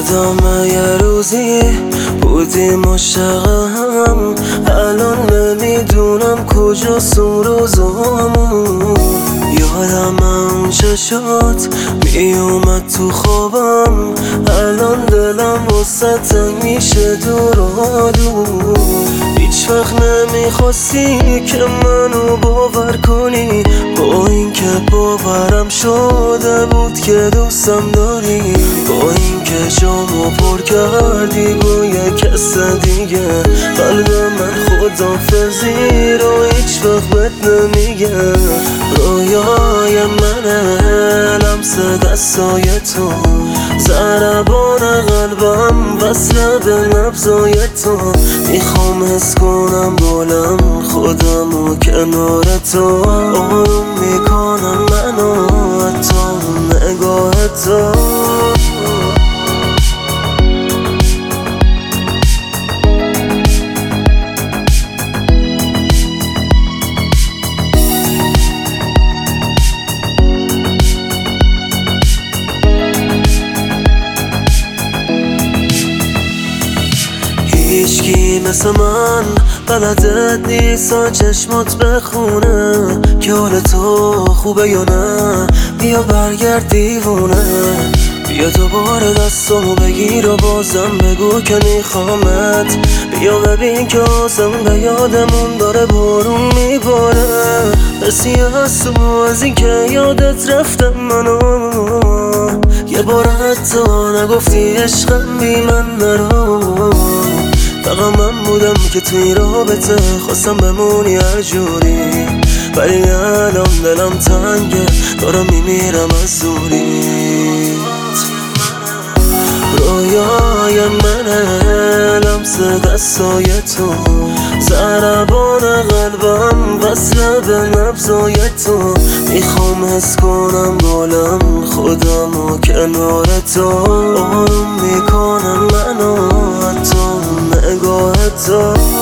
یادم یه روزی بودیم عاشقم، الان نمیدونم کجاست اون روزامون. یادم اون چشات میومد تو خوابم، الان دلم واسه تنگ میشه دور و دور. هیچ وقت نمیخواستی که منو باور کنی، با اینکه باورم شده بود که دوستم داری. با اینکه جامو پر کردی با یه کس دیگه، قلب من خداحافظی رو هیچ وقت بهت نمیگه. رویای منه لمس دستای تو، ضربان قلبم وصله به نبضای تو. میخوام حس کنم بالم خودم و کنار تو، آروم میکنم منو حتی نگاه تو. هیچکی مثل من بلدت نیست چشمات بخونه که حال تو خوبه یا نه. بیا برگرد دیوونه، بیا دوباره دستامو بگیر و بازم بگو که میخوامت. بیا ببین که آسمون به یادمون داره بارون میباره. بسی هست تو از این که یادت رفتم منو، یه بار حتی نگفتی عشقم بی من نرو. فقط من بودم که تو این رابطه خواستم بمونی هر جوری، ولی الان دلم تنگه دارم میمیرم از دوریت. رویای منه لمس دستای تو، ضربان قلبم وصله به نبضای تو. میخوام حس کنم بالم خودم و کنار تو، آروم میکنم منو حتی نگاه تو.